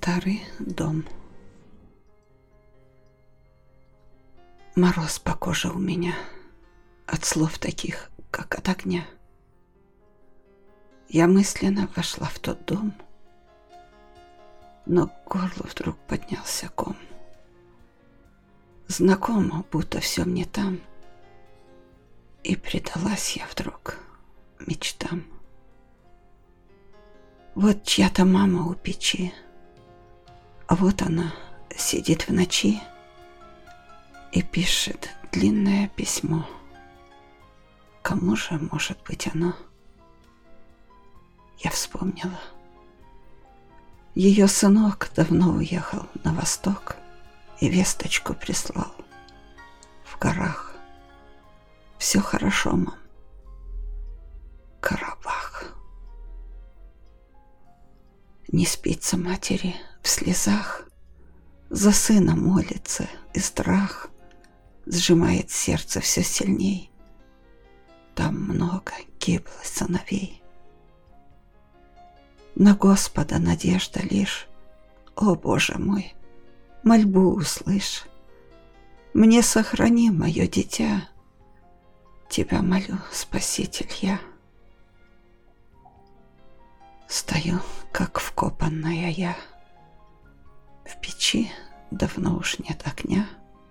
Старый дом. Мороз по коже у меня от слов таких, как от огня. Я мысленно вошла в тот дом, но к горлу вдруг поднялся ком. Знакомо, будто все мне там, и предалась я вдруг мечтам. Вот чья-то мама у печи, а вот она сидит в ночи и пишет длинное письмо. Кому же может быть оно? Я вспомнила. Ее сынок давно уехал на восток и весточку прислал. В горах. Все хорошо, мам. Карабах. Не спится матери в слезах, за сына молится, и страх сжимает сердце все сильней. Там много гибло сыновей. На Господа надежда лишь. О, Боже мой, мольбу услышь. Мне сохрани мое дитя. Тебя молю, Спаситель, я. Стою, как вкопанная я. В печи давно уж нет огня.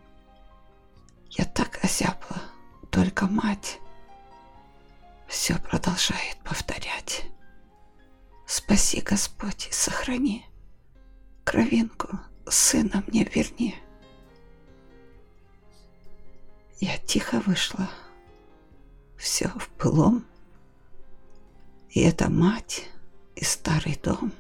Я так озябла, только мать все продолжает повторять. Спаси, Господь, и сохрани. Кровинку сына мне верни. Я тихо вышла. Все в былом. И это мать и старый дом.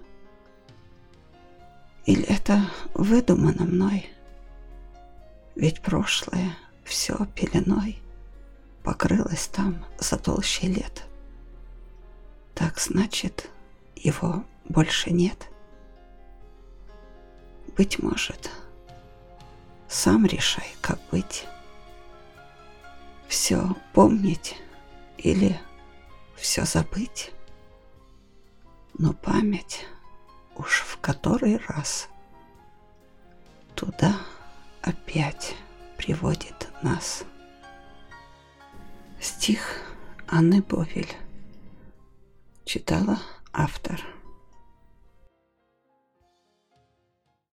Или это выдумано мной? Ведь прошлое все пеленой покрылось там за толщей лет. Так значит, его больше нет. Быть может, сам решай, как быть. Все помнить или все забыть. Но память уж в который раз туда опять приводит нас. Стих Анны Бовель. Читала автор.